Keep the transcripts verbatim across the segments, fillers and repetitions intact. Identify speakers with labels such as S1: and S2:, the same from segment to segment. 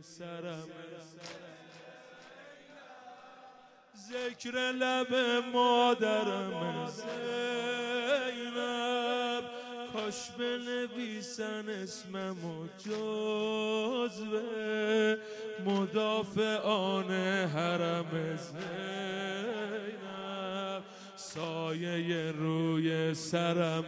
S1: سرم ذکر لب مادرم زینب کاش بنویسن اسممو جزو مدافعان حرم زینب سایه روی سرم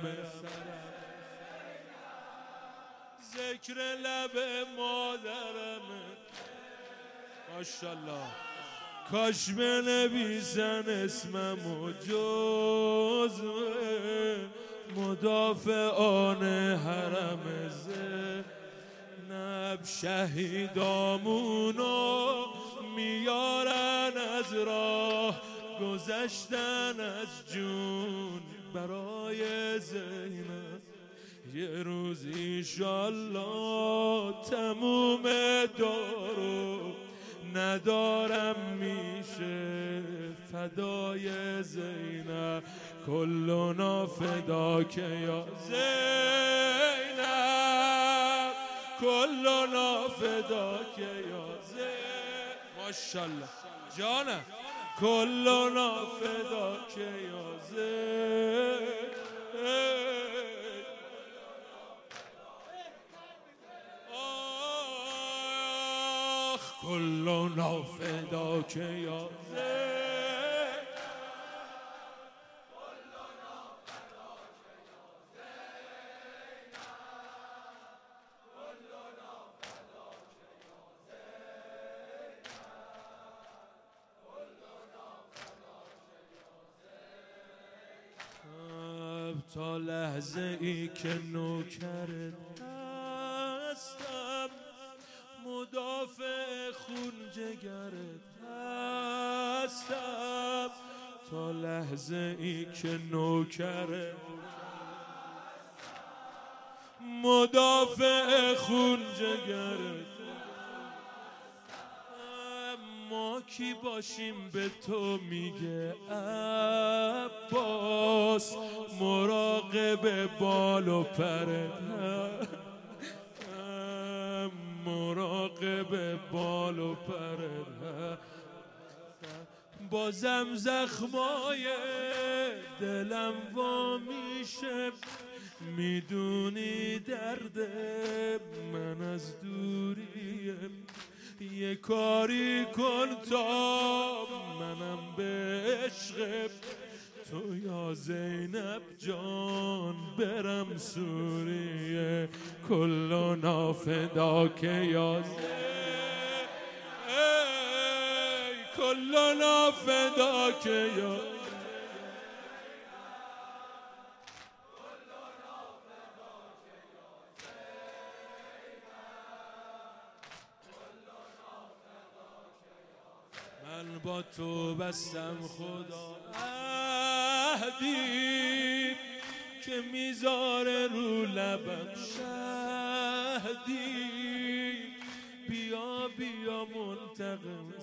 S1: ذکر لب مادرم ماشاءالله کاش بنویسن اسممو جزو مدافعان حرم زینب شهیدامونو میارن از راه گذشتن از جون برای زینب یه روز ایشالله تموم دارو ندارم میشه فدای زینب کلنا فداک یا زینب کلنا فداک یا زینب ماشاءالله جانم کلنا فداک یا زینب کلنا فداک یا زینب تا لحظه ای که نوکرت هستم مدافع خون جگرت هستم تا لحظه ای که نوکرت مدافع خون جگرت ما کی باشیم به تو میگه عباس مراقب بال و پرت مراقب بال و پرت بازم زخمای دلم وا میشه میدونی درد من از دوریم یه کاری کن تا منم به عشق تو یا زینب جان برم سوریه کلنا فداک یا زینب کلنا فداک یا من با تو بستم خدا عهدی که میذاره رو لبم شهدی بیا بیا منتقم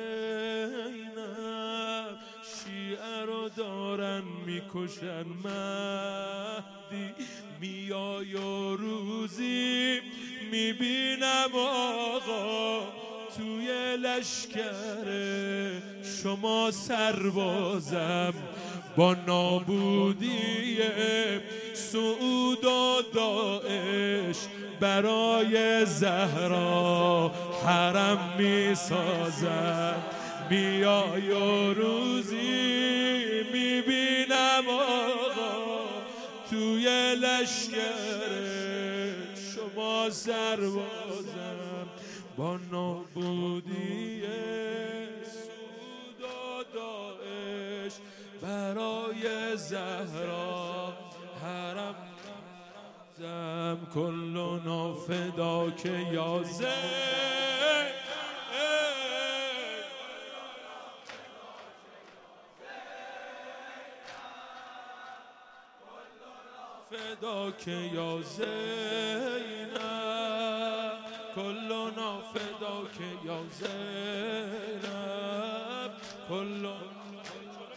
S1: زینب شیعه رو دارن میکشن مهدی میای و روزی میبینم آقا توی لشکر شما سربازم با نابودی سعود و داعش برای زهرا حرم می سازم میای و روزی می بینم آقا توی لشکر شما سربازم با نابودی سعود و داعش برای زهرا حرم زم کلنا فداک یا زینب فداک یا زینب کلنا فداک یا زینب کلنا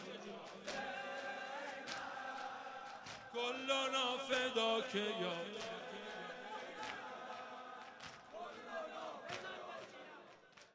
S1: کلنا فداک یا